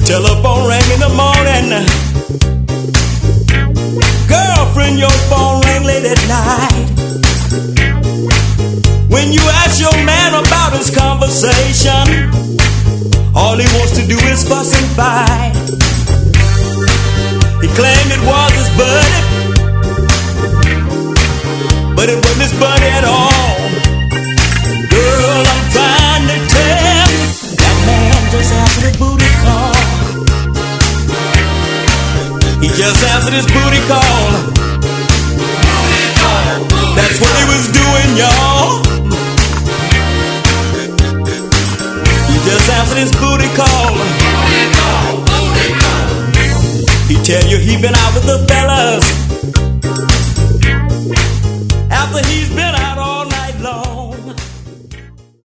Telephone rang in the morning. Girlfriend, your phone rang late at night. When you ask your man about his conversation, all he wants to do is fuss and fight. He claimed it was his buddy, but it wasn't his buddy at all. Girl, I'm trying to tell you, that man just answered his booty call. He just answered his booty call. That's what he was doing, y'all. He just answered his booty call. He tell you he been out with the fellas after he's been out all